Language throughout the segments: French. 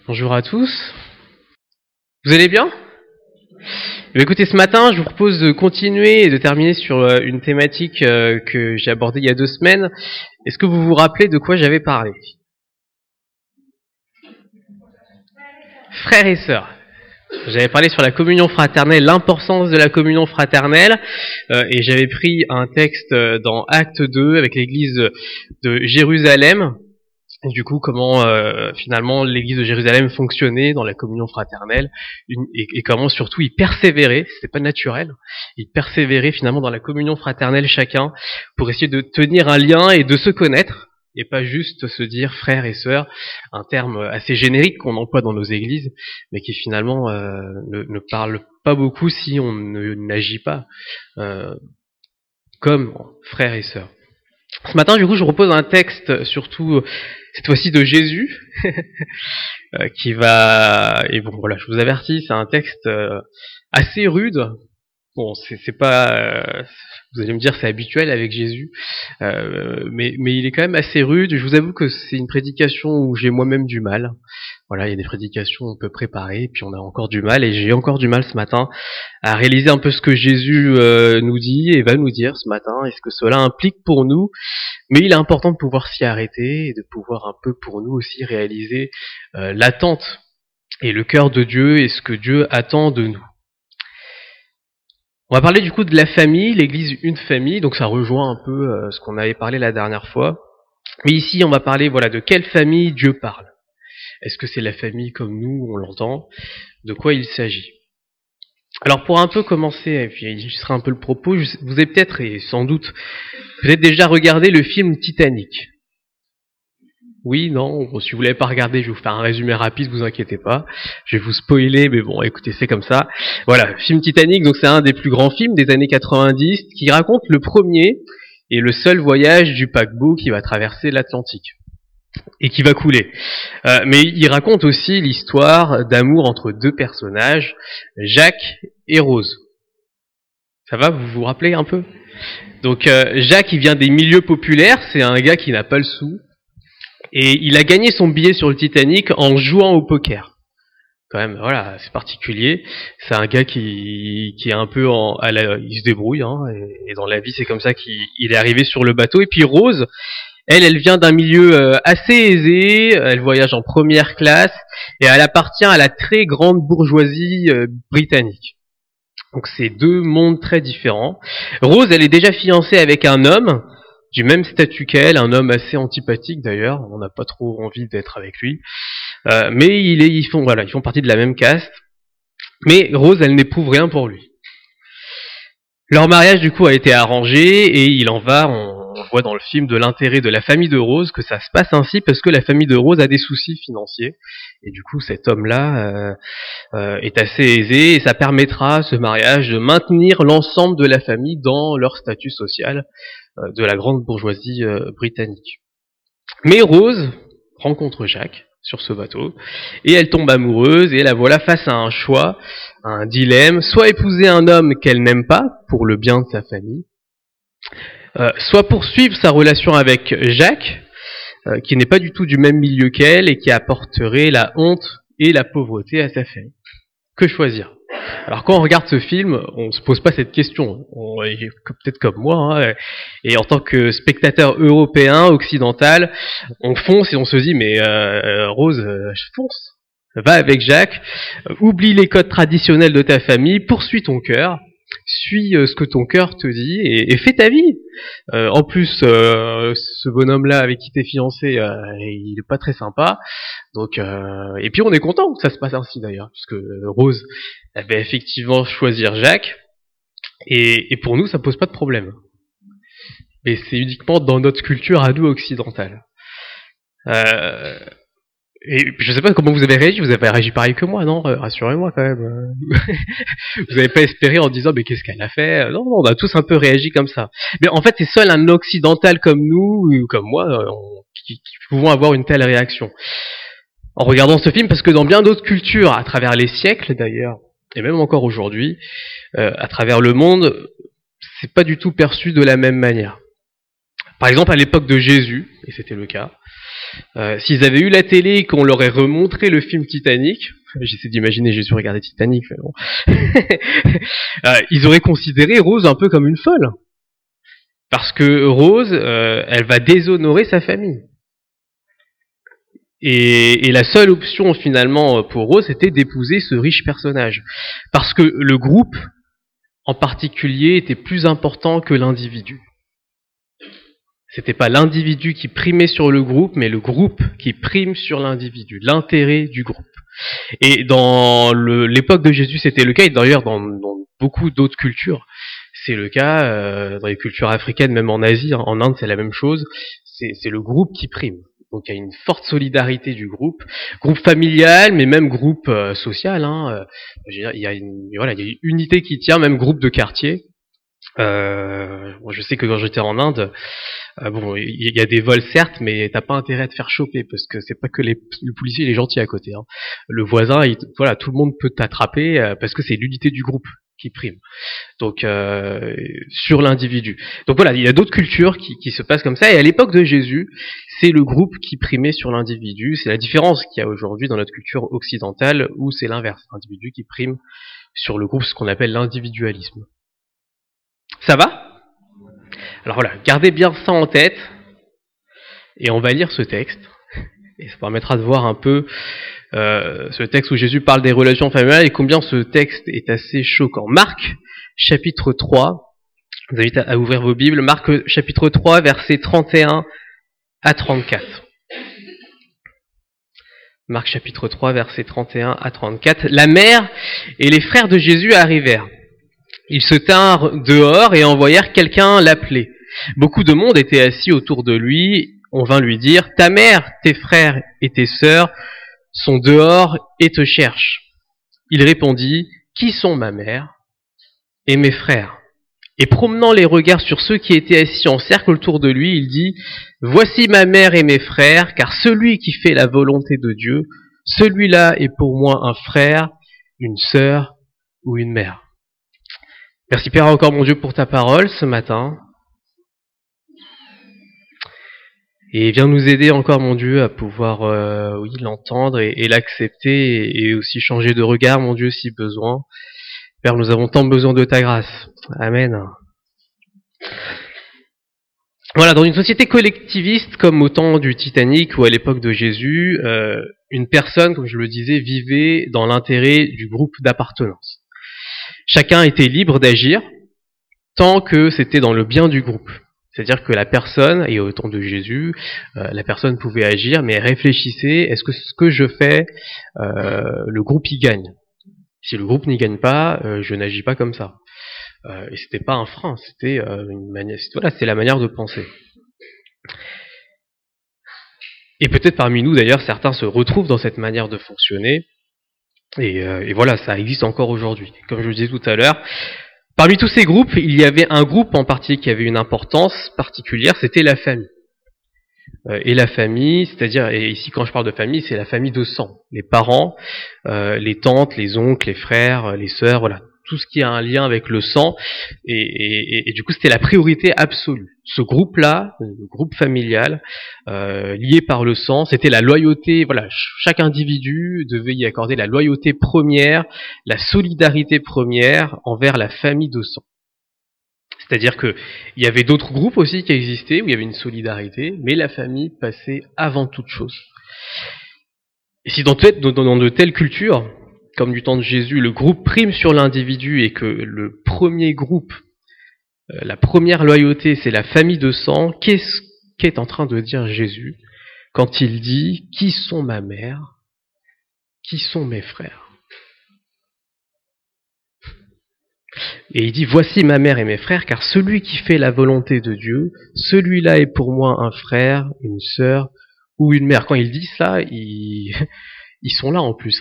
Bonjour à tous. Vous allez bien ? Écoutez, ce matin, je vous propose de continuer et de terminer sur une thématique que j'ai abordée il y a 2 semaines. Est-ce que vous vous rappelez de quoi j'avais parlé ? Frères et sœurs. J'avais parlé sur la communion fraternelle, l'importance de la communion fraternelle, et j'avais pris un texte dans Acte 2 avec l'église de Jérusalem. Et du coup, comment finalement l'église de Jérusalem fonctionnait dans la communion fraternelle et comment surtout ils persévéraient, c'était pas naturel, ils persévéraient finalement dans la communion fraternelle chacun pour essayer de tenir un lien et de se connaître et pas juste se dire frères et sœurs, un terme assez générique qu'on emploie dans nos églises, mais qui finalement ne parle pas beaucoup si on n'agit pas comme frères et sœurs. Ce matin, du coup, je vous propose un texte, surtout cette fois-ci de Jésus, qui va... Et bon, voilà, je vous avertis, c'est un texte assez rude. Bon, c'est pas... vous allez me dire, c'est habituel avec Jésus, mais il est quand même assez rude. Je vous avoue que c'est une prédication où j'ai moi-même du mal. Voilà, il y a des prédications on peut préparer, puis on a encore du mal, et j'ai encore du mal ce matin à réaliser un peu ce que Jésus nous dit et va nous dire ce matin, et ce que cela implique pour nous. Mais il est important de pouvoir s'y arrêter et de pouvoir un peu pour nous aussi réaliser l'attente et le cœur de Dieu et ce que Dieu attend de nous. On va parler du coup de la famille, l'Église une famille, donc ça rejoint un peu ce qu'on avait parlé la dernière fois. Mais ici on va parler de quelle famille Dieu parle. Est-ce que c'est la famille comme nous, on l'entend ? De quoi il s'agit ? Alors pour un peu commencer, et puis illustrer un peu le propos, vous avez peut-être, et sans doute, déjà regardé le film Titanic. Oui, non, bon, si vous l'avez pas regardé, je vais vous faire un résumé rapide, vous inquiétez pas. Je vais vous spoiler, mais bon, écoutez, c'est comme ça. Voilà, le film Titanic, donc c'est un des plus grands films des années 90, qui raconte le premier et le seul voyage du paquebot qui va traverser l'Atlantique et qui va couler. Mais il raconte aussi l'histoire d'amour entre 2 personnages, Jacques et Rose. Ça va, vous vous rappelez un peu ? Donc Jacques, il vient des milieux populaires, c'est un gars qui n'a pas le sou, et il a gagné son billet sur le Titanic en jouant au poker. Quand même, voilà, c'est particulier. C'est un gars qui est un peu il se débrouille, hein, et dans la vie c'est comme ça qu'il est arrivé sur le bateau. Et puis Rose, elle vient d'un milieu assez aisé, elle voyage en première classe, et elle appartient à la très grande bourgeoisie britannique. Donc c'est 2 mondes très différents. Rose, elle est déjà fiancée avec un homme du même statut qu'elle, un homme assez antipathique d'ailleurs, on n'a pas trop envie d'être avec lui. Mais ils font partie de la même caste. Mais Rose, elle n'éprouve rien pour lui. Leur mariage du coup a été arrangé et il en va, on voit dans le film, de l'intérêt de la famille de Rose que ça se passe ainsi parce que la famille de Rose a des soucis financiers et du coup cet homme-là est assez aisé et ça permettra, ce mariage, de maintenir l'ensemble de la famille dans leur statut social de la grande bourgeoisie britannique. Mais Rose rencontre Jacques sur ce bateau et elle tombe amoureuse et la voilà face à un choix, à un dilemme, soit épouser un homme qu'elle n'aime pas pour le bien de sa famille, soit poursuivre sa relation avec Jacques, qui n'est pas du tout du même milieu qu'elle et qui apporterait la honte et la pauvreté à sa famille. Que choisir ? Alors quand on regarde ce film, on se pose pas cette question. On est peut-être comme moi, hein, et en tant que spectateur européen, occidental, on fonce et on se dit mais Rose, fonce, va avec Jacques, oublie les codes traditionnels de ta famille, poursuis ton cœur, suis ce que ton cœur te dit et fais ta vie. En plus, ce bonhomme-là avec qui t'es fiancé, il est pas très sympa. Donc, et puis on est content que ça se passe ainsi d'ailleurs, puisque Rose elle va effectivement choisir Jacques, et pour nous ça pose pas de problème. Mais c'est uniquement dans notre culture à nous occidentale. Et je sais pas comment vous avez réagi pareil que moi, non ? Rassurez-moi quand même. Vous n'avez pas espéré en disant mais qu'est-ce qu'elle a fait ? Non, on a tous un peu réagi comme ça. Mais en fait c'est seul un occidental comme nous, ou comme moi, qui pouvons avoir une telle réaction. En regardant ce film, parce que dans bien d'autres cultures, à travers les siècles d'ailleurs, et même encore aujourd'hui, à travers le monde, c'est pas du tout perçu de la même manière. Par exemple, à l'époque de Jésus, et c'était le cas, S'ils avaient eu la télé et qu'on leur ait remontré le film Titanic, j'essaie d'imaginer Jésus regarder Titanic, mais bon, ils auraient considéré Rose un peu comme une folle. Parce que Rose, elle va déshonorer sa famille. Et la seule option finalement pour Rose, c'était d'épouser ce riche personnage. Parce que le groupe, en particulier, était plus important que l'individu. C'était pas l'individu qui primait sur le groupe, mais le groupe qui prime sur l'individu, l'intérêt du groupe. Et dans l'époque de Jésus, c'était le cas, et d'ailleurs dans beaucoup d'autres cultures, c'est le cas, dans les cultures africaines, même en Asie, en Inde c'est la même chose, c'est le groupe qui prime. Donc il y a une forte solidarité du groupe familial, mais même groupe social. Il y a une unité qui tient, même groupe de quartier. Je sais que quand j'étais en Inde, il y a des vols certes, mais t'as pas intérêt à te faire choper parce que c'est pas que le policier il est gentil à côté. Le voisin, tout le monde peut t'attraper parce que c'est l'unité du groupe qui prime. Donc sur l'individu. Donc voilà, il y a d'autres cultures qui se passent comme ça. Et à l'époque de Jésus, c'est le groupe qui primait sur l'individu. C'est la différence qu'il y a aujourd'hui dans notre culture occidentale où c'est l'inverse, l'individu qui prime sur le groupe, ce qu'on appelle l'individualisme. Ça va ? Alors voilà, gardez bien ça en tête, et on va lire ce texte, et ça permettra de voir un peu ce texte où Jésus parle des relations familiales, et combien ce texte est assez choquant. Marc, chapitre 3, je vous invite à ouvrir vos Bibles, Marc, chapitre 3, versets 31 à 34. Marc, chapitre 3, versets 31 à 34. La mère et les frères de Jésus arrivèrent. Ils se tinrent dehors et envoyèrent quelqu'un l'appeler. Beaucoup de monde était assis autour de lui. On vint lui dire, ta mère, tes frères et tes sœurs sont dehors et te cherchent. Il répondit, qui sont ma mère et mes frères? Et promenant les regards sur ceux qui étaient assis en cercle autour de lui, il dit, voici ma mère et mes frères, car celui qui fait la volonté de Dieu, celui-là est pour moi un frère, une sœur ou une mère. Merci Père encore mon Dieu pour ta parole ce matin. Et viens nous aider encore mon Dieu à pouvoir l'entendre et l'accepter et aussi changer de regard mon Dieu si besoin. Père, nous avons tant besoin de ta grâce. Amen. Voilà, dans une société collectiviste comme au temps du Titanic ou à l'époque de Jésus, une personne, comme je le disais, vivait dans l'intérêt du groupe d'appartenance. Chacun était libre d'agir tant que c'était dans le bien du groupe. C'est-à-dire que la personne, et au temps de Jésus, la personne pouvait agir, mais réfléchissait, est-ce que ce que je fais, le groupe y gagne? Si le groupe n'y gagne pas, je n'agis pas comme ça. Et c'était pas un frein, c'était une manière, c'est la manière de penser. Et peut-être parmi nous, d'ailleurs, certains se retrouvent dans cette manière de fonctionner, et voilà, ça existe encore aujourd'hui. Comme je le disais tout à l'heure, parmi tous ces groupes, il y avait un groupe en particulier qui avait une importance particulière, c'était la famille. Et la famille, c'est-à-dire, et ici quand je parle de famille, c'est la famille de sang. Les parents, les tantes, les oncles, les frères, les sœurs, voilà. Tout ce qui a un lien avec le sang. Et du coup, c'était la priorité absolue. Ce groupe-là, le groupe familial, lié par le sang, c'était la loyauté, voilà. Chaque individu devait y accorder la loyauté première, la solidarité première envers la famille de sang. C'est-à-dire qu'il y avait d'autres groupes aussi qui existaient, où il y avait une solidarité, mais la famille passait avant toute chose. Et si dans de telles cultures, comme du temps de Jésus, le groupe prime sur l'individu et que le premier groupe, la première loyauté, c'est la famille de sang, qu'est-ce qu'est en train de dire Jésus quand il dit « Qui sont ma mère? Qui sont mes frères ?» Et il dit, voici ma mère et mes frères, car celui qui fait la volonté de Dieu, celui-là est pour moi un frère, une sœur ou une mère. Quand il dit ça, ils sont là en plus.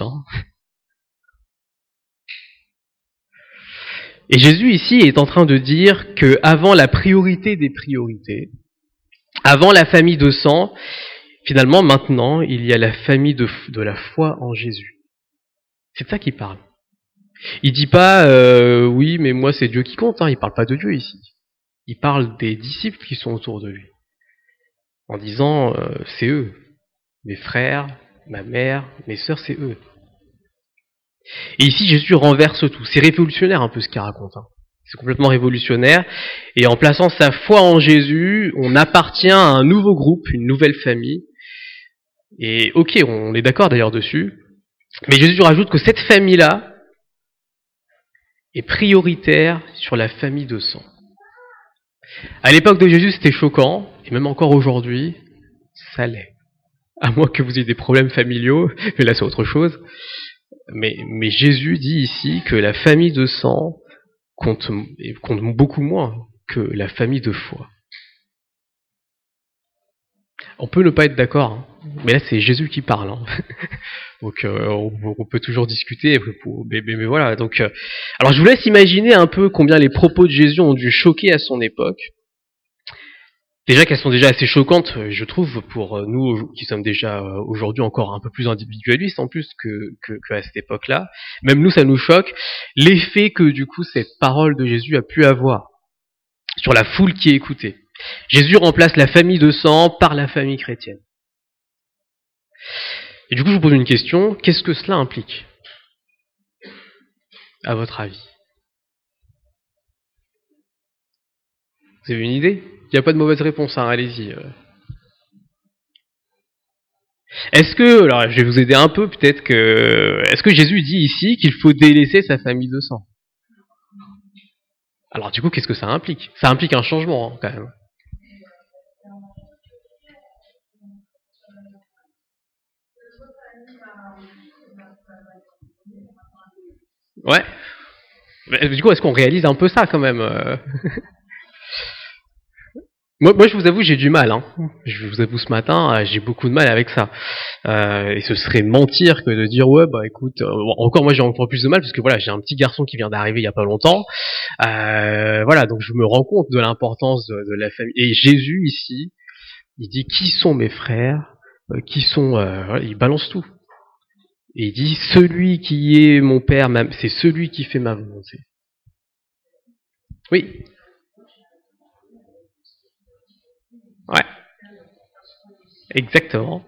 Et Jésus ici est en train de dire que avant la priorité des priorités, avant la famille de sang, finalement maintenant, il y a la famille de la foi en Jésus. C'est de ça qu'il parle. Il dit pas oui mais moi c'est Dieu qui compte, il parle pas de Dieu ici. Il parle des disciples qui sont autour de lui. En disant c'est eux. mes frères, ma mère, mes sœurs, c'est eux. Et ici, Jésus renverse tout. C'est révolutionnaire un peu ce qu'il raconte. C'est complètement révolutionnaire. Et en plaçant sa foi en Jésus, on appartient à un nouveau groupe, une nouvelle famille. Et ok, on est d'accord d'ailleurs dessus. Mais Jésus rajoute que cette famille-là est prioritaire sur la famille de sang. À l'époque de Jésus, c'était choquant. Et même encore aujourd'hui, ça l'est. À moins que vous ayez des problèmes familiaux, mais là c'est autre chose. Mais Jésus dit ici que la famille de sang compte beaucoup moins que la famille de foi. On peut ne pas être d'accord, mais là c'est Jésus qui parle. Donc on peut toujours discuter, mais voilà. Donc, alors je vous laisse imaginer un peu combien les propos de Jésus ont dû choquer à son époque. Déjà qu'elles sont déjà assez choquantes, je trouve, pour nous qui sommes déjà aujourd'hui encore un peu plus individualistes en plus que à cette époque-là. Même nous, ça nous choque. L'effet que du coup cette parole de Jésus a pu avoir sur la foule qui écoutait. Jésus remplace la famille de sang par la famille chrétienne. Et du coup, je vous pose une question. Qu'est-ce que cela implique, à votre avis? Vous avez une idée? Il n'y a pas de mauvaise réponse, allez-y. Est-ce que, alors je vais vous aider un peu, peut-être que, est-ce que Jésus dit ici qu'il faut délaisser sa famille de sang? Alors du coup, qu'est-ce que ça implique? Ça implique un changement, quand même. Ouais. Mais, du coup, est-ce qu'on réalise un peu ça, quand même? Moi, je vous avoue, j'ai du mal. Je vous avoue, ce matin, j'ai beaucoup de mal avec ça. Et ce serait mentir que de dire ouais, bah écoute, encore moi j'ai encore plus de mal parce que voilà, j'ai un petit garçon qui vient d'arriver il y a pas longtemps. Voilà, donc je me rends compte de l'importance de la famille. Et Jésus ici, il dit qui sont mes frères, qui sont, voilà, il balance tout. Et il dit celui qui est mon père, c'est celui qui fait ma volonté. Oui. Ouais. Exactement.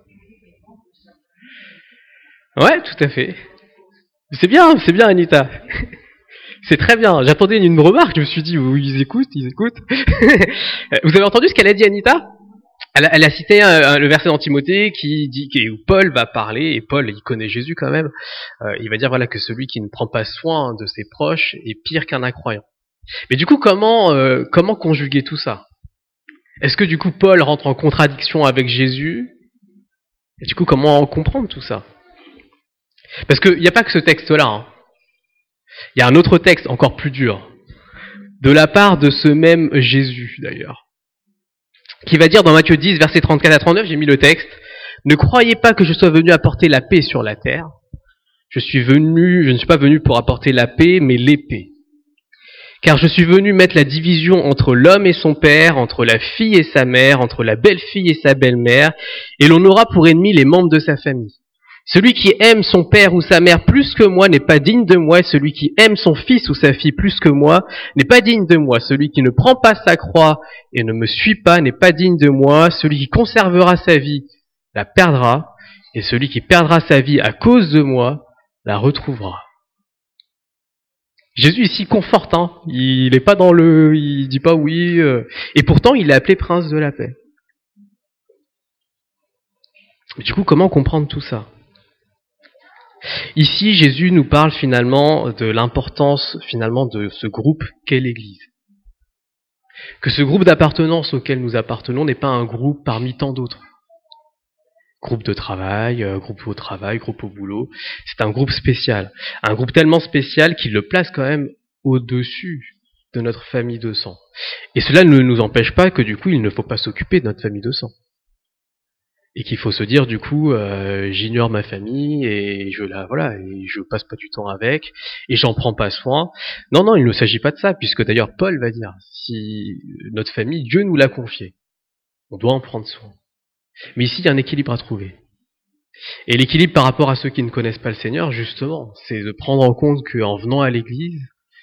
Ouais, tout à fait. C'est bien Anita. C'est très bien. J'attendais une remarque, je me suis dit, ils écoutent. Vous avez entendu ce qu'elle a dit, Anita? Elle a cité le verset dans Timothée qui dit où Paul va parler, et Paul, il connaît Jésus quand même. Il va dire voilà que celui qui ne prend pas soin de ses proches est pire qu'un incroyant. Mais du coup, comment conjuguer tout ça? Est-ce que du coup Paul rentre en contradiction avec Jésus? Et du coup, comment comprendre tout ça? Parce qu'il n'y a pas que ce texte-là. Il y a un autre texte encore plus dur, de la part de ce même Jésus d'ailleurs, qui va dire dans Matthieu 10, versets 34 à 39, j'ai mis le texte, « Ne croyez pas que je sois venu apporter la paix sur la terre. Je ne suis pas venu pour apporter la paix, mais l'épée. Car je suis venu mettre la division entre l'homme et son père, entre la fille et sa mère, entre la belle-fille et sa belle-mère, et l'on aura pour ennemis les membres de sa famille. Celui qui aime son père ou sa mère plus que moi n'est pas digne de moi, et celui qui aime son fils ou sa fille plus que moi n'est pas digne de moi. Celui qui ne prend pas sa croix et ne me suit pas n'est pas digne de moi. Celui qui conservera sa vie la perdra, et celui qui perdra sa vie à cause de moi la retrouvera. » Jésus ici conforte, il est pas il dit pas oui, et pourtant il est appelé prince de la paix. Du coup, comment comprendre tout ça? Ici, Jésus nous parle finalement de l'importance finalement de ce groupe qu'est l'Église. Que ce groupe d'appartenance auquel nous appartenons n'est pas un groupe parmi tant d'autres. Groupe de travail, groupe au travail, groupe au boulot. C'est un groupe spécial. Un groupe tellement spécial qu'il le place quand même au-dessus de notre famille de sang. Et cela ne nous empêche pas que du coup, il ne faut pas s'occuper de notre famille de sang. Et qu'il faut se dire du coup, j'ignore ma famille et je passe pas du temps avec et j'en prends pas soin. Non, il ne s'agit pas de ça, puisque d'ailleurs Paul va dire, si notre famille, Dieu nous l'a confiée, on doit en prendre soin. Mais ici, il y a un équilibre à trouver. Et l'équilibre par rapport à ceux qui ne connaissent pas le Seigneur, justement, c'est de prendre en compte qu'en venant à l'église,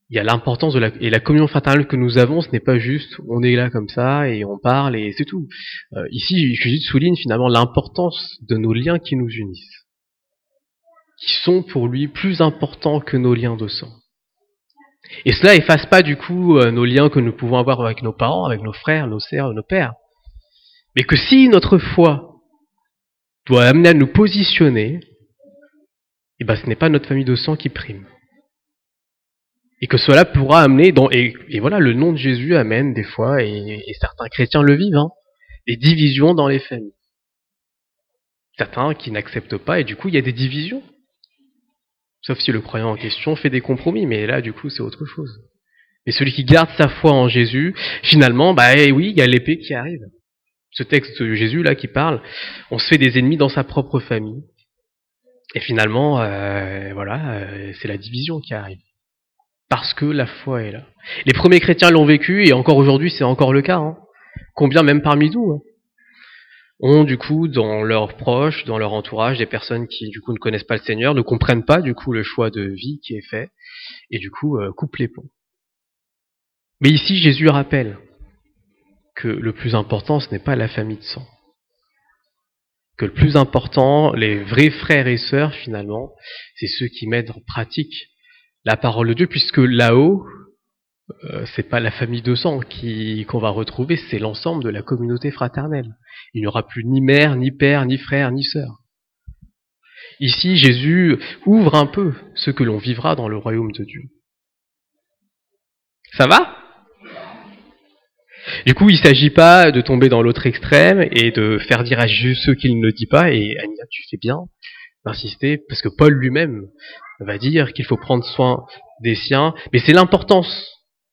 il y a l'importance et la communion fraternelle que nous avons, ce n'est pas juste on est là comme ça et on parle et c'est tout. Ici, Jésus souligne finalement l'importance de nos liens qui nous unissent, qui sont pour lui plus importants que nos liens de sang. Et cela efface pas du coup nos liens que nous pouvons avoir avec nos parents, avec nos frères, nos sœurs, nos pères. Mais que si notre foi doit amener à nous positionner, eh ben ce n'est pas notre famille de sang qui prime. Et que cela pourra amener, et voilà, le nom de Jésus amène des fois, et certains chrétiens le vivent, des divisions dans les familles. Certains qui n'acceptent pas, et du coup il y a des divisions. Sauf si le croyant en question fait des compromis, mais là du coup c'est autre chose. Mais celui qui garde sa foi en Jésus, finalement, oui, il y a l'épée qui arrive. Ce texte de Jésus là qui parle, on se fait des ennemis dans sa propre famille. Et finalement, c'est la division qui arrive. Parce que la foi est là. Les premiers chrétiens l'ont vécu, et encore aujourd'hui c'est encore le cas. Combien même parmi nous ont du coup dans leurs proches, dans leur entourage, des personnes qui du coup ne connaissent pas le Seigneur, ne comprennent pas du coup le choix de vie qui est fait, et du coup coupent les ponts. Mais ici Jésus rappelle que le plus important ce n'est pas la famille de sang. Que le plus important, les vrais frères et sœurs finalement, c'est ceux qui mettent en pratique la parole de Dieu, puisque là-haut, c'est pas la famille de sang qu'on va retrouver, c'est l'ensemble de la communauté fraternelle. Il n'y aura plus ni mère, ni père, ni frère, ni sœur. Ici, Jésus ouvre un peu ce que l'on vivra dans le royaume de Dieu. Ça va ? Du coup, il ne s'agit pas de tomber dans l'autre extrême et de faire dire à Jésus ce qu'il ne dit pas, et Ania, tu fais bien d'insister, parce que Paul lui-même va dire qu'il faut prendre soin des siens, mais c'est l'importance,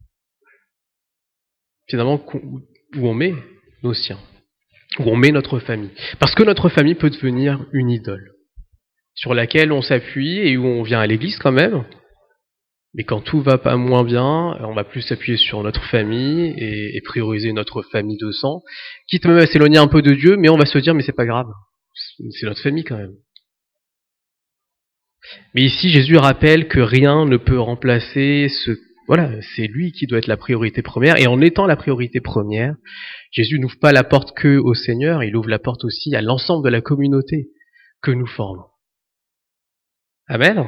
finalement, où on met nos siens, où on met notre famille. Parce que notre famille peut devenir une idole, sur laquelle on s'appuie et où on vient à l'église quand même, mais quand tout va pas moins bien, on va plus s'appuyer sur notre famille et prioriser notre famille de sang, quitte même à s'éloigner un peu de Dieu, mais on va se dire, mais c'est pas grave, c'est notre famille quand même. Mais ici, Jésus rappelle que rien ne peut remplacer c'est lui qui doit être la priorité première. Et en étant la priorité première, Jésus n'ouvre pas la porte que au Seigneur, il ouvre la porte aussi à l'ensemble de la communauté que nous formons. Amen.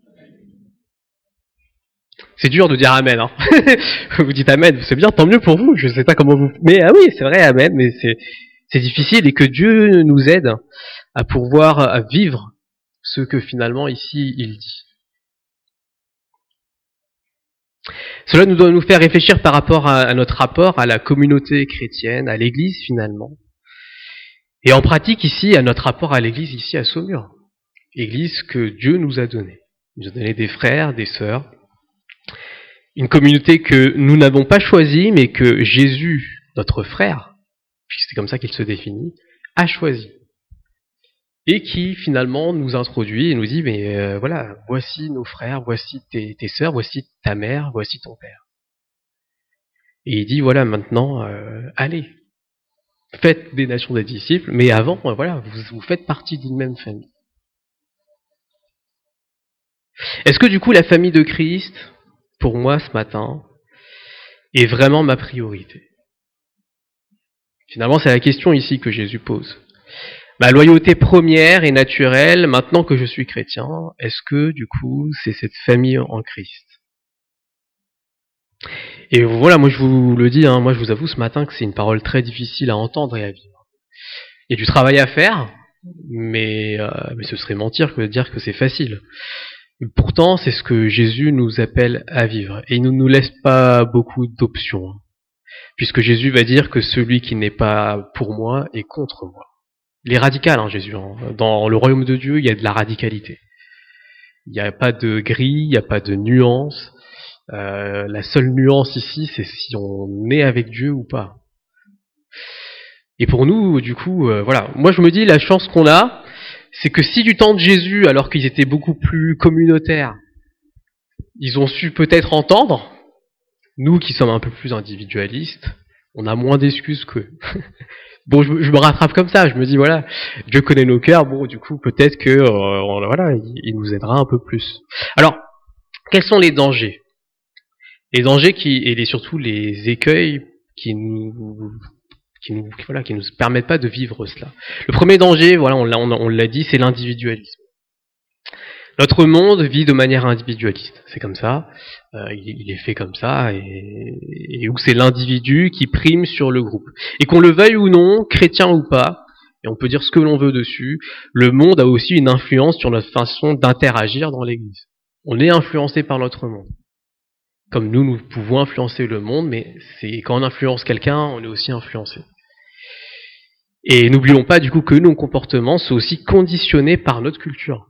C'est dur de dire Amen. Vous dites Amen, c'est bien, tant mieux pour vous. Je ne sais pas comment vous... Mais oui, c'est vrai, Amen, mais c'est difficile, et que Dieu nous aide à pouvoir vivre ce que finalement ici il dit. Cela nous doit nous faire réfléchir par rapport à notre rapport à la communauté chrétienne, à l'Église finalement, et en pratique ici à notre rapport à l'Église ici à Saumur, Église que Dieu nous a donnée. Il nous a donné des frères, des sœurs, une communauté que nous n'avons pas choisie, mais que Jésus, notre frère, puisque c'est comme ça qu'il se définit, a choisi. Et qui finalement nous introduit et nous dit, mais voilà, voici nos frères, voici tes sœurs, voici ta mère, voici ton père. Et il dit, voilà, maintenant, allez, faites des nations des disciples, mais avant, voilà, vous faites partie d'une même famille. Est-ce que du coup la famille de Christ, pour moi ce matin, est vraiment ma priorité ? Finalement, c'est la question ici que Jésus pose. Ma loyauté première et naturelle, maintenant que je suis chrétien, est-ce que, du coup, c'est cette famille en Christ ? Et voilà, moi je vous le dis, moi je vous avoue ce matin que c'est une parole très difficile à entendre et à vivre. Il y a du travail à faire, mais ce serait mentir que de dire que c'est facile. Pourtant, c'est ce que Jésus nous appelle à vivre. Et il ne nous laisse pas beaucoup d'options. Puisque Jésus va dire que celui qui n'est pas pour moi est contre moi. Il est radical, Jésus. Dans le royaume de Dieu, il y a de la radicalité. Il n'y a pas de gris, il n'y a pas de nuance. La seule nuance ici, c'est si on est avec Dieu ou pas. Et pour nous, du coup, voilà. Moi, je me dis, la chance qu'on a, c'est que si du temps de Jésus, alors qu'ils étaient beaucoup plus communautaires, ils ont su peut-être entendre, nous qui sommes un peu plus individualistes, on a moins d'excuses qu'eux. Bon, je me rattrape comme ça, je me dis, voilà, Dieu connaît nos cœurs, bon, du coup, peut-être que, il nous aidera un peu plus. Alors, quels sont les dangers ? Les dangers et surtout les écueils qui nous permettent pas de vivre cela. Le premier danger, voilà, on l'a dit, c'est l'individualisme. Notre monde vit de manière individualiste, c'est comme ça, il est fait comme ça, et où c'est l'individu qui prime sur le groupe. Et qu'on le veuille ou non, chrétien ou pas, et on peut dire ce que l'on veut dessus, le monde a aussi une influence sur notre façon d'interagir dans l'Église. On est influencé par notre monde. Comme nous pouvons influencer le monde, mais c'est quand on influence quelqu'un, on est aussi influencé. Et n'oublions pas du coup que nos comportements sont aussi conditionnés par notre culture.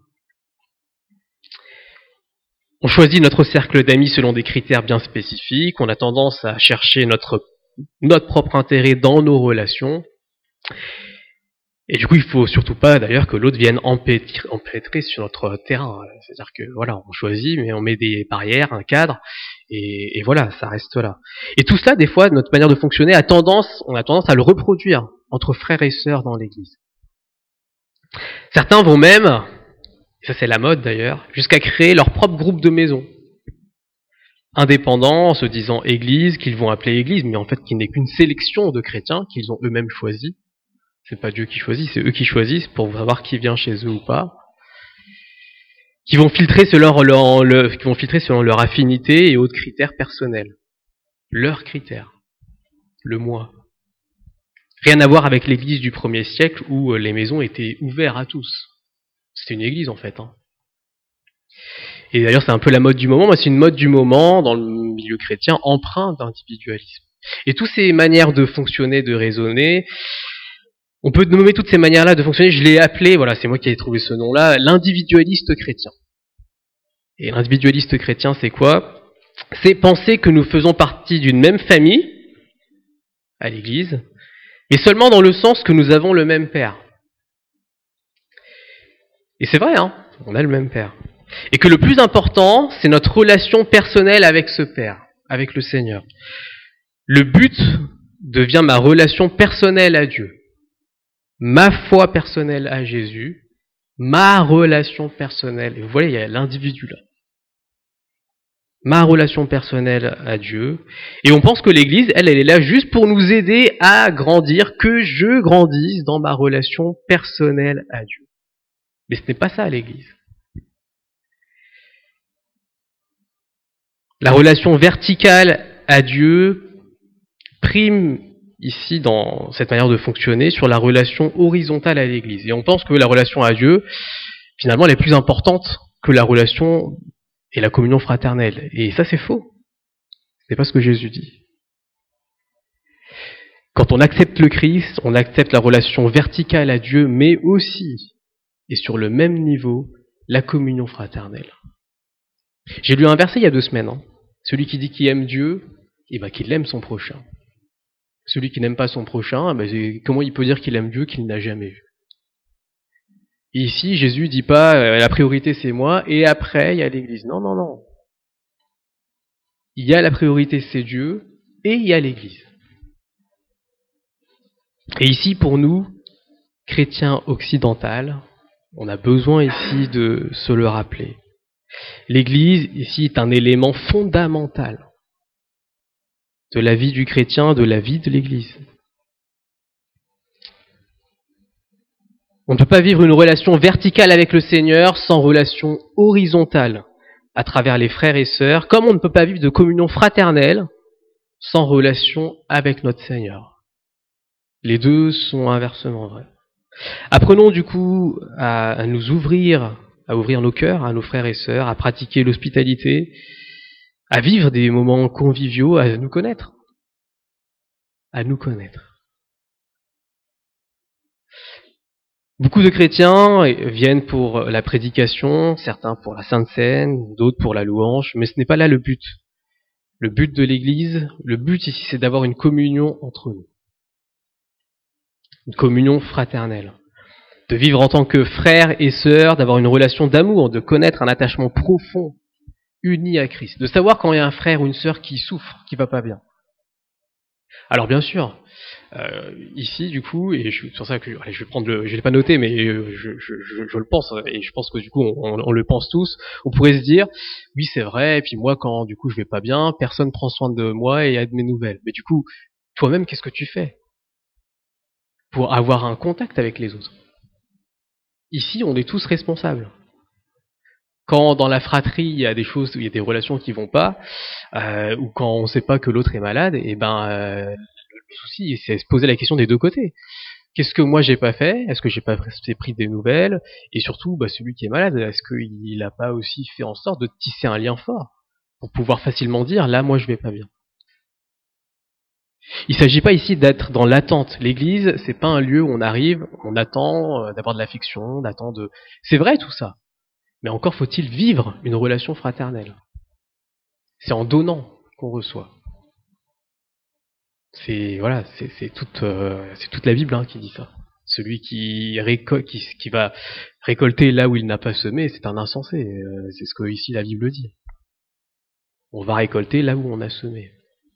On choisit notre cercle d'amis selon des critères bien spécifiques, on a tendance à chercher notre propre intérêt dans nos relations. Et du coup, il faut surtout pas d'ailleurs que l'autre vienne empêtrer sur notre terrain. C'est-à-dire que voilà, on choisit, mais on met des barrières, un cadre, et voilà, ça reste là. Et tout cela, des fois, notre manière de fonctionner on a tendance à le reproduire entre frères et sœurs dans l'Église. Certains vont même, ça c'est la mode d'ailleurs, jusqu'à créer leur propre groupe de maison. Indépendants, en se disant Église, qu'ils vont appeler Église, mais en fait qui n'est qu'une sélection de chrétiens qu'ils ont eux-mêmes choisis. C'est pas Dieu qui choisit, c'est eux qui choisissent pour savoir qui vient chez eux ou pas. Qui vont filtrer selon leur affinité et autres critères personnels. Leurs critères. Le moi. Rien à voir avec l'église du 1er siècle où les maisons étaient ouvertes à tous. C'était une église en fait. Et d'ailleurs c'est un peu la mode du moment, mais c'est une mode du moment dans le milieu chrétien empreinte d'individualisme. Et toutes ces manières de fonctionner, de raisonner, on peut nommer toutes ces manières-là de fonctionner, je l'ai appelé, voilà, c'est moi qui ai trouvé ce nom-là, l'individualiste chrétien. Et l'individualiste chrétien, c'est quoi ? C'est penser que nous faisons partie d'une même famille, à l'église, et seulement dans le sens que nous avons le même père. Et c'est vrai, on a le même père. Et que le plus important, c'est notre relation personnelle avec ce père, avec le Seigneur. Le but devient ma relation personnelle à Dieu. Ma foi personnelle à Jésus, ma relation personnelle. Et vous voyez, il y a l'individu là. Ma relation personnelle à Dieu. Et on pense que l'Église, elle est là juste pour nous aider à grandir, que je grandisse dans ma relation personnelle à Dieu. Mais ce n'est pas ça l'Église. La relation verticale à Dieu prime ici dans cette manière de fonctionner sur la relation horizontale à l'Église. Et on pense que la relation à Dieu, finalement, elle est plus importante que la relation et la communion fraternelle. Et ça, c'est faux. C'est pas ce que Jésus dit. Quand on accepte le Christ, on accepte la relation verticale à Dieu, mais aussi, et sur le même niveau, la communion fraternelle. J'ai lu un verset il y a 2 semaines. Celui qui dit qu'il aime Dieu, qu'il aime son prochain. Celui qui n'aime pas son prochain, comment il peut dire qu'il aime Dieu qu'il n'a jamais vu ? Et ici, Jésus dit pas la priorité c'est moi, et après il y a l'Église. Non, non, non. Il y a la priorité c'est Dieu, et il y a l'Église. Et ici, pour nous, chrétiens occidentaux, on a besoin ici de se le rappeler. L'Église, ici, est un élément fondamental de la vie du chrétien, de la vie de l'Église. On ne peut pas vivre une relation verticale avec le Seigneur sans relation horizontale à travers les frères et sœurs, comme on ne peut pas vivre de communion fraternelle sans relation avec notre Seigneur. Les deux sont inversement vrais. Apprenons du coup à nous ouvrir, à ouvrir nos cœurs à nos frères et sœurs, à pratiquer l'hospitalité, à vivre des moments conviviaux, à nous connaître. À nous connaître. Beaucoup de chrétiens viennent pour la prédication, certains pour la Sainte Seine, d'autres pour la louange, mais ce n'est pas là le but. Le but de l'Église, le but ici, c'est d'avoir une communion entre nous. Une communion fraternelle. De vivre en tant que frères et sœurs, d'avoir une relation d'amour, de connaître un attachement profond, uni à Christ. De savoir quand il y a un frère ou une sœur qui souffre, qui va pas bien. Alors bien sûr, Ici, du coup, et c'est pour ça que je vais prendre je l'ai pas noté, mais je le pense, et je pense que du coup, on le pense tous. On pourrait se dire, oui, c'est vrai, et puis moi, quand du coup je vais pas bien, personne prend soin de moi et a de mes nouvelles. Mais du coup, toi-même, qu'est-ce que tu fais pour avoir un contact avec les autres? Ici, on est tous responsables. Quand dans la fratrie, il y a des choses, il y a des relations qui vont pas, ou quand on sait pas que l'autre est malade, et le souci, c'est se poser la question des deux côtés. Qu'est-ce que moi j'ai pas fait? Est-ce que j'ai pas pris des nouvelles? Et surtout, celui qui est malade, est-ce qu'il a pas aussi fait en sorte de tisser un lien fort pour pouvoir facilement dire là, moi je vais pas bien. Il s'agit pas ici d'être dans l'attente. L'église, c'est pas un lieu où on arrive, on attend d'avoir de l'affection, d'attendre de. C'est vrai tout ça, mais encore faut-il vivre une relation fraternelle. C'est en donnant qu'on reçoit. C'est voilà, c'est toute la Bible qui dit ça. Celui qui va récolter là où il n'a pas semé, c'est un insensé. C'est ce que ici la Bible dit. On va récolter là où on a semé.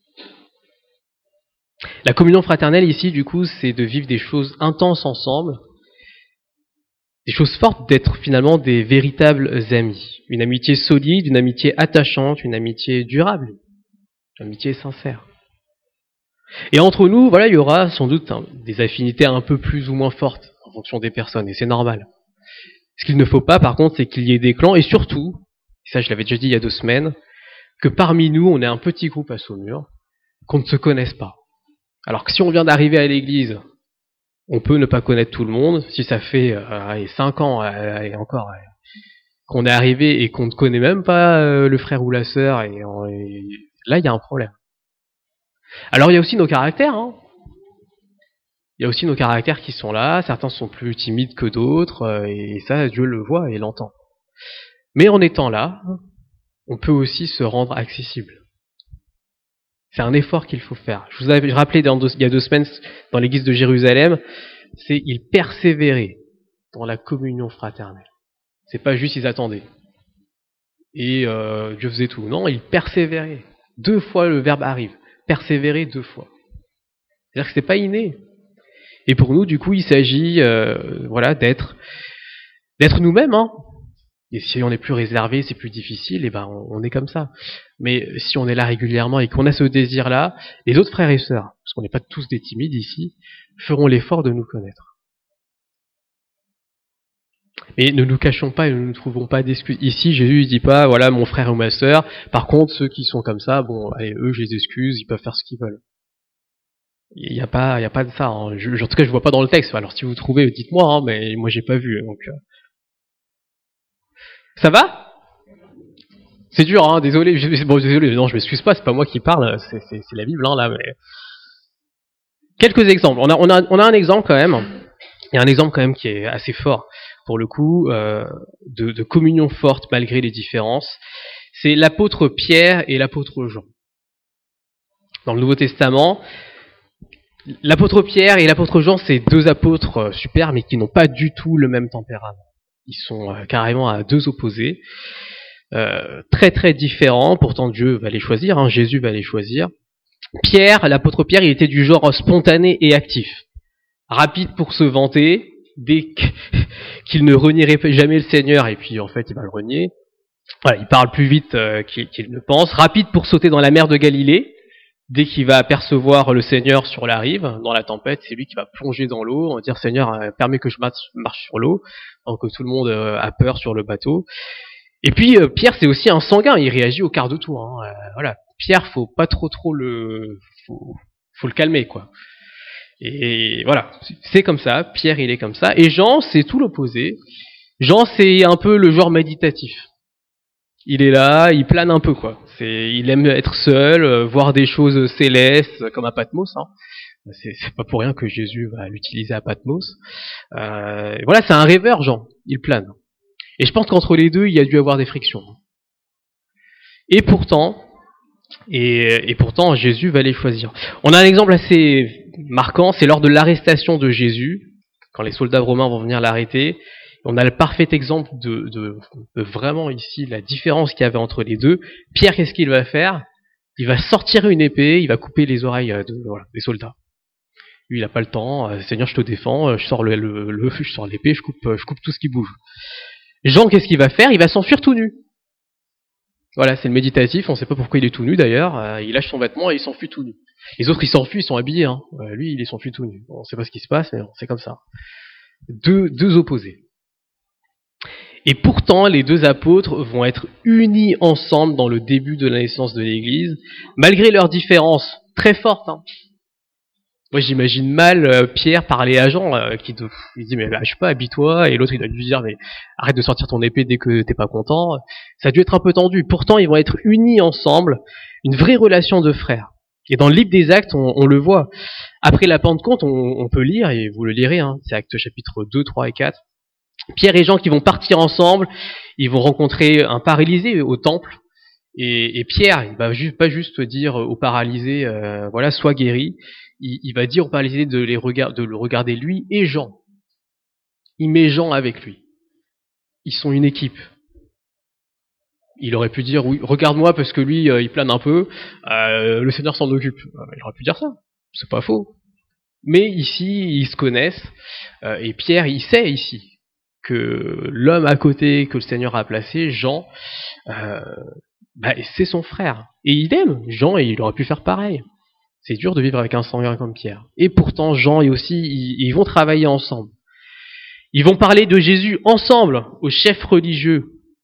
La communion fraternelle ici, du coup, c'est de vivre des choses intenses ensemble, des choses fortes, d'être finalement des véritables amis. Une amitié solide, une amitié attachante, une amitié durable, une amitié sincère. Et entre nous, voilà, il y aura sans doute des affinités un peu plus ou moins fortes en fonction des personnes, et c'est normal. Ce qu'il ne faut pas, par contre, c'est qu'il y ait des clans, et surtout, et ça je l'avais déjà dit il y a 2 semaines, que parmi nous, on ait un petit groupe à Saumur, qu'on ne se connaisse pas. Alors que si on vient d'arriver à l'église, on peut ne pas connaître tout le monde. Si ça fait 5 ans, et encore, qu'on est arrivé et qu'on ne connaît même pas le frère ou la sœur, et là, il y a un problème. Alors il y a aussi nos caractères, Il y a aussi nos caractères qui sont là, certains sont plus timides que d'autres, et ça, Dieu le voit et l'entend. Mais en étant là, on peut aussi se rendre accessible. C'est un effort qu'il faut faire. Je vous avais rappelé il y a 2 semaines, dans l'église de Jérusalem, c'est ils persévéraient dans la communion fraternelle. C'est pas juste ils attendaient. Et Dieu faisait tout. Non, ils persévéraient. 2 fois le verbe arrive. Persévérer 2 fois. C'est-à-dire que c'est pas inné. Et pour nous, du coup, il s'agit d'être nous-mêmes. Et si on est plus réservé, c'est plus difficile, et on est comme ça. Mais si on est là régulièrement et qu'on a ce désir-là, les autres frères et sœurs, parce qu'on n'est pas tous des timides ici, feront l'effort de nous connaître. Mais ne nous cachons pas et ne nous trouvons pas d'excuses. Ici, Jésus ne dit pas, voilà, mon frère ou ma sœur. Par contre, ceux qui sont comme ça, allez, eux, je les excuse, ils peuvent faire ce qu'ils veulent. Il n'y a pas de ça. En tout cas, je vois pas dans le texte. Alors, si vous trouvez, dites-moi, mais moi, j'ai pas vu. Donc, ça va? C'est dur, désolé. Désolé. Non, je m'excuse pas. C'est pas moi qui parle. C'est la Bible, là. Mais quelques exemples. On a un exemple quand même. Il y a un exemple quand même qui est assez fort pour le coup de communion forte malgré les différences. C'est l'apôtre Pierre et l'apôtre Jean. Dans le Nouveau Testament, l'apôtre Pierre et l'apôtre Jean, c'est 2 apôtres super, mais qui n'ont pas du tout le même tempérament. Ils sont carrément à 2 opposés, très très différents. Pourtant Dieu va les choisir, Jésus va les choisir. Pierre, l'apôtre Pierre, il était du genre spontané et actif, rapide pour se vanter, dès qu'il ne renierait jamais le Seigneur, et puis en fait il va le renier. Voilà, il parle plus vite qu'il ne pense. Rapide pour sauter dans la mer de Galilée. Dès qu'il va apercevoir le Seigneur sur la rive, dans la tempête, c'est lui qui va plonger dans l'eau, on va dire Seigneur, permets que je marche sur l'eau, donc que tout le monde a peur sur le bateau. Et puis Pierre, c'est aussi un sanguin, il réagit au quart de tour. Voilà, Pierre, faut pas trop faut le calmer, quoi. Et voilà, c'est comme ça, Pierre il est comme ça, et Jean c'est tout l'opposé. Jean c'est un peu le genre méditatif. Il est là, il plane un peu, quoi. Il aime être seul, voir des choses célestes, comme à Patmos. C'est pas pour rien que Jésus va l'utiliser à Patmos. Voilà, c'est un rêveur, Jean. Il plane. Et je pense qu'entre les deux, il y a dû avoir des frictions. Et pourtant, Jésus va les choisir. On a un exemple assez marquant, c'est lors de l'arrestation de Jésus, quand les soldats romains vont venir l'arrêter. On a le parfait exemple de vraiment ici la différence qu'il y avait entre les deux. Pierre, qu'est-ce qu'il va faire? Il va sortir une épée, il va couper les oreilles des soldats. Lui, il n'a pas le temps. Seigneur, je te défends. Je sors je sors l'épée, je coupe tout ce qui bouge. Jean, qu'est-ce qu'il va faire? Il va s'enfuir tout nu. Voilà, c'est le méditatif. On ne sait pas pourquoi il est tout nu d'ailleurs. Il lâche son vêtement et il s'enfuit tout nu. Les autres, ils s'enfuient, ils sont habillés. Hein. Lui, il s'enfuit tout nu. On ne sait pas ce qui se passe, mais bon, c'est comme ça. Deux opposés. Et pourtant, les deux apôtres vont être unis ensemble dans le début de la naissance de l'Église, malgré leurs différences très fortes. Hein. Moi, j'imagine mal Pierre parler à Jean, il dit mais lâche pas, habille-toi, et l'autre il doit lui dire mais arrête de sortir ton épée dès que t'es pas content. Ça a dû être un peu tendu. Pourtant, ils vont être unis ensemble, une vraie relation de frères. Et dans le livre des Actes, on le voit. Après la Pentecôte, on peut lire, et vous le lirez, hein, c'est Actes chapitre 2, 3 et 4. Pierre et Jean qui vont partir ensemble, ils vont rencontrer un paralysé au temple, et Pierre, il va pas juste dire au paralysé, voilà, sois guéri. Il va dire au paralysé de le regarder lui et Jean. Il met Jean avec lui. Ils sont une équipe. Il aurait pu dire, oui, regarde-moi parce que lui, il plane un peu, le Seigneur s'en occupe. Il aurait pu dire ça, c'est pas faux. Mais ici, ils se connaissent, et Pierre, il sait ici que l'homme à côté que le Seigneur a placé, Jean, c'est son frère. Et il aime Jean, et il aurait pu faire pareil. C'est dur de vivre avec un sanguin comme Pierre. Et pourtant, Jean et aussi, ils vont travailler ensemble. Ils vont parler de Jésus ensemble aux chefs religieux.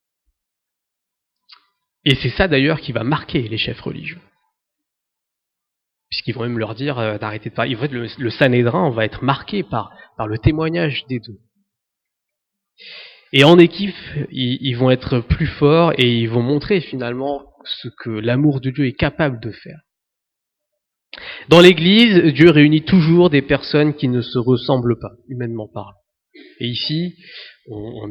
Et c'est ça d'ailleurs qui va marquer les chefs religieux. Puisqu'ils vont même leur dire d'arrêter de parler. En fait, le Sanhédrin va être marqué par le témoignage des deux. Et en équipe, ils vont être plus forts et ils vont montrer finalement ce que l'amour de Dieu est capable de faire. Dans l'Église, Dieu réunit toujours des personnes qui ne se ressemblent pas, humainement parlant. Et ici, on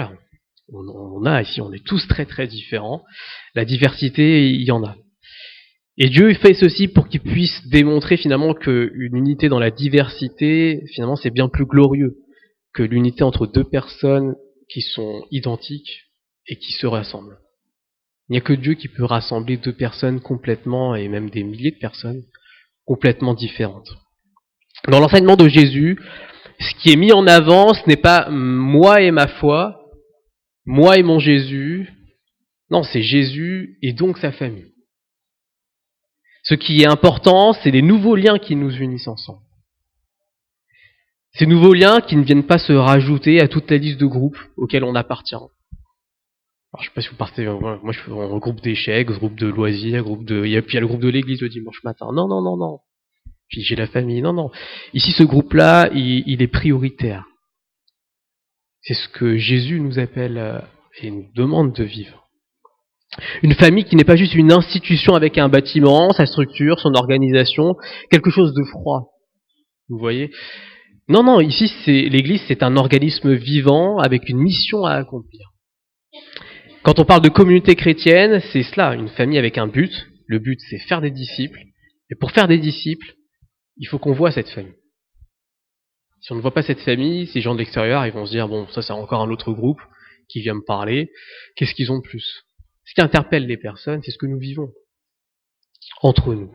est tous très très différents. La diversité, il y en a. Et Dieu fait ceci pour qu'il puisse démontrer finalement qu'une unité dans la diversité, finalement, c'est bien plus glorieux que l'unité entre deux personnes qui sont identiques et qui se rassemblent. Il n'y a que Dieu qui peut rassembler deux personnes complètement, et même des milliers de personnes, complètement différentes. Dans l'enseignement de Jésus, ce qui est mis en avant, ce n'est pas moi et ma foi, moi et mon Jésus. Non, c'est Jésus et donc sa famille. Ce qui est important, c'est les nouveaux liens qui nous unissent ensemble. Ces nouveaux liens qui ne viennent pas se rajouter à toute la liste de groupes auxquels on appartient. Alors, je ne sais pas si vous partez, moi je fais un groupe d'échecs, groupe de loisirs, puis il y a le groupe de l'église le dimanche matin. Non. Puis j'ai la famille. Non. Ici, ce groupe-là, il est prioritaire. C'est ce que Jésus nous appelle et nous demande de vivre. Une famille qui n'est pas juste une institution avec un bâtiment, sa structure, son organisation, quelque chose de froid. Vous voyez ? Non, ici, l'Église, c'est un organisme vivant avec une mission à accomplir. Quand on parle de communauté chrétienne, c'est cela, une famille avec un but. Le but, c'est faire des disciples. Et pour faire des disciples, il faut qu'on voit cette famille. Si on ne voit pas cette famille, ces gens de l'extérieur, ils vont se dire, bon, ça c'est encore un autre groupe qui vient me parler. Qu'est-ce qu'ils ont de plus ? Ce qui interpelle les personnes, c'est ce que nous vivons entre nous.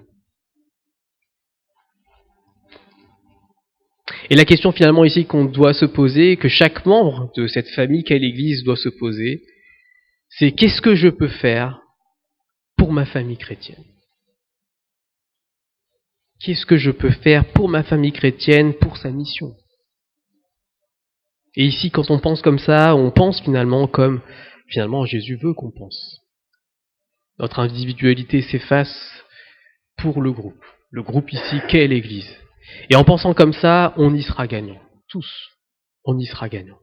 Et la question finalement ici qu'on doit se poser, que chaque membre de cette famille qu'est l'Église doit se poser, c'est qu'est-ce que je peux faire pour ma famille chrétienne ? Qu'est-ce que je peux faire pour ma famille chrétienne, pour sa mission ? Et ici, quand on pense comme ça, on pense finalement comme Jésus veut qu'on pense. Notre individualité s'efface pour le groupe. Le groupe ici qu'est l'Église. Et en pensant comme ça, on y sera gagnant. Tous, on y sera gagnant.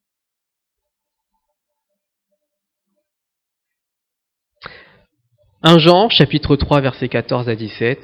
« 1 Jean, chapitre 3, versets 14 à 17.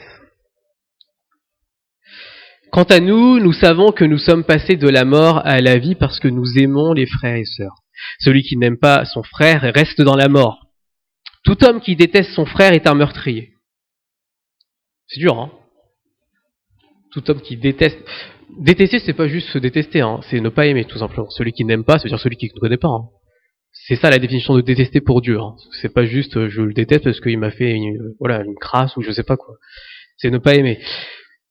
Quant à nous, nous savons que nous sommes passés de la mort à la vie parce que nous aimons les frères et sœurs. Celui qui n'aime pas son frère reste dans la mort. Tout homme qui déteste son frère est un meurtrier. » C'est dur, hein ? Tout homme qui déteste... Détester, c'est pas juste se détester, hein, c'est ne pas aimer, tout simplement. Celui qui n'aime pas, ça veut dire celui qui ne connaît pas. Hein. C'est ça la définition de détester pour Dieu. Hein. C'est pas juste je le déteste parce qu'il m'a fait une crasse ou je sais pas quoi. C'est ne pas aimer.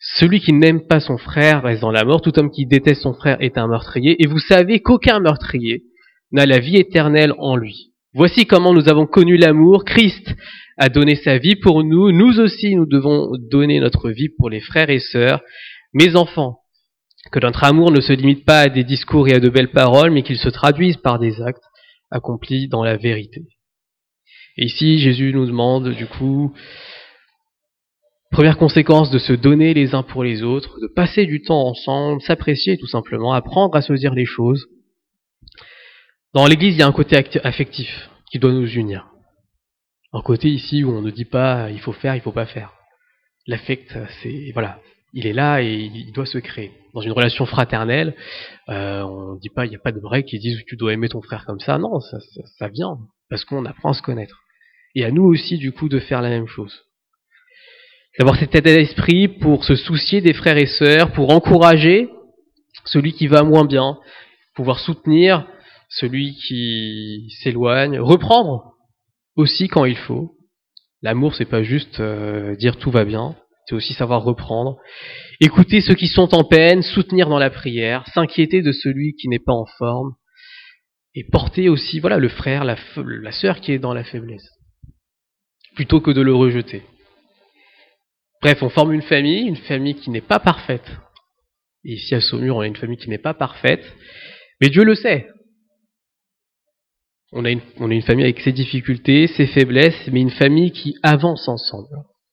Celui qui n'aime pas son frère reste dans la mort, tout homme qui déteste son frère est un meurtrier, et vous savez qu'aucun meurtrier n'a la vie éternelle en lui. Voici comment nous avons connu l'amour. Christ a donné sa vie pour nous. Nous aussi, nous devons donner notre vie pour les frères et sœurs. Mes enfants, que notre amour ne se limite pas à des discours et à de belles paroles, mais qu'il se traduise par des actes accomplis dans la vérité. Et ici, Jésus nous demande, du coup, première conséquence de se donner les uns pour les autres, de passer du temps ensemble, s'apprécier tout simplement, apprendre à se dire les choses. Dans l'Église, il y a un côté affectif qui doit nous unir. Un côté ici où on ne dit pas il faut faire, il faut pas faire. L'affect, c'est voilà, il est là et il doit se créer. Dans une relation fraternelle, on ne dit pas, il n'y a pas de règles qui disent tu dois aimer ton frère comme ça. Non, ça vient parce qu'on apprend à se connaître. Et à nous aussi, du coup, de faire la même chose. D'avoir cet état d'esprit pour se soucier des frères et sœurs, pour encourager celui qui va moins bien, pouvoir soutenir celui qui s'éloigne, reprendre aussi quand il faut. L'amour, c'est pas juste dire tout va bien, c'est aussi savoir reprendre, écouter ceux qui sont en peine, soutenir dans la prière, s'inquiéter de celui qui n'est pas en forme, et porter aussi, voilà, le frère, la sœur qui est dans la faiblesse, plutôt que de le rejeter. Bref, on forme une famille qui n'est pas parfaite. Et ici à Saumur, on a une famille qui n'est pas parfaite, mais Dieu le sait. On a une famille avec ses difficultés, ses faiblesses, mais une famille qui avance ensemble.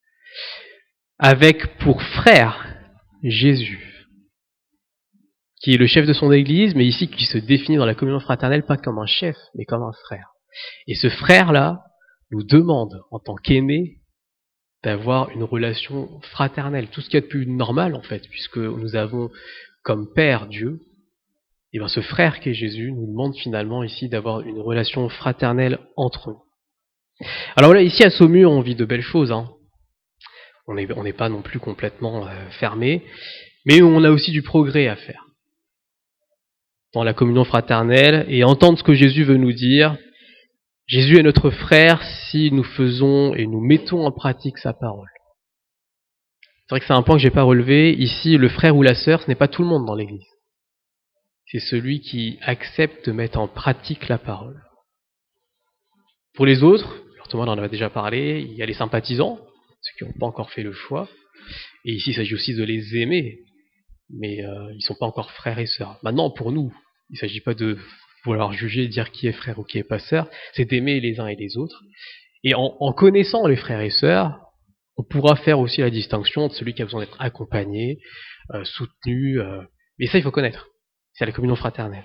Avec pour frère Jésus, qui est le chef de son église, mais ici qui se définit dans la communion fraternelle pas comme un chef, mais comme un frère. Et ce frère-là nous demande, en tant qu'aîné, d'avoir une relation fraternelle. Tout ce qu'il y a de plus normal, en fait, puisque nous avons comme Père Dieu, et bien ce frère qui est Jésus nous demande finalement ici d'avoir une relation fraternelle entre nous. Alors là, ici à Saumur, on vit de belles choses. Hein. On n'est pas non plus complètement fermé, mais on a aussi du progrès à faire dans la communion fraternelle et entendre ce que Jésus veut nous dire. Jésus est notre frère si nous faisons et nous mettons en pratique sa parole. C'est vrai que c'est un point que j'ai pas relevé. Ici, le frère ou la sœur, ce n'est pas tout le monde dans l'Église. C'est celui qui accepte de mettre en pratique la parole. Pour les autres, Thomas en avait déjà parlé, il y a les sympathisants, ceux qui n'ont pas encore fait le choix. Et ici, il s'agit aussi de les aimer, mais ils ne sont pas encore frères et sœurs. Maintenant, pour nous, il ne s'agit pas de vouloir juger, dire qui est frère ou qui est pas sœur, c'est d'aimer les uns et les autres. Et en connaissant les frères et sœurs, on pourra faire aussi la distinction entre celui qui a besoin d'être accompagné, soutenu, mais ça, il faut connaître. C'est la communion fraternelle.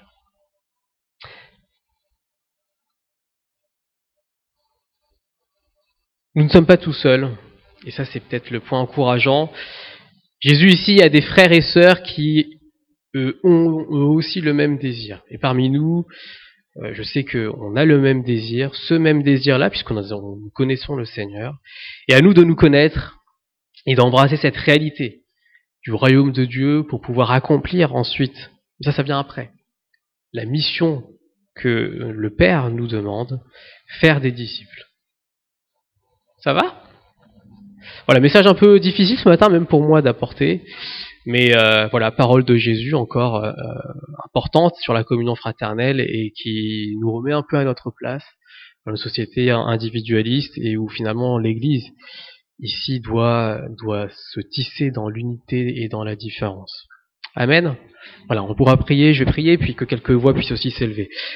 Nous ne sommes pas tout seuls, et ça c'est peut-être le point encourageant. Jésus ici a des frères et sœurs qui ont aussi le même désir. Et parmi nous, je sais qu'on a le même désir, ce même désir-là, nous connaissons le Seigneur. Et à nous de nous connaître et d'embrasser cette réalité du royaume de Dieu pour pouvoir accomplir ensuite, ça vient après, la mission que le Père nous demande, faire des disciples. Ça va ? Voilà, message un peu difficile ce matin, même pour moi d'apporter, mais voilà, parole de Jésus encore importante sur la communion fraternelle et qui nous remet un peu à notre place dans une société individualiste et où finalement l'Église ici doit se tisser dans l'unité et dans la différence. Amen. Voilà, on pourra prier, je vais prier, puis que quelques voix puissent aussi s'élever.